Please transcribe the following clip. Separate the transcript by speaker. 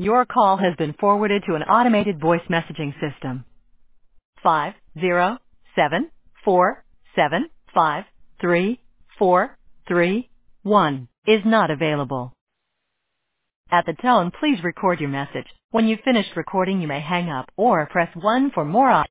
Speaker 1: Your call has been forwarded to an automated voice messaging system. 50747534331 is not available. At the tone, please record your message. When you've finished recording, you may hang up or press 1 for more options.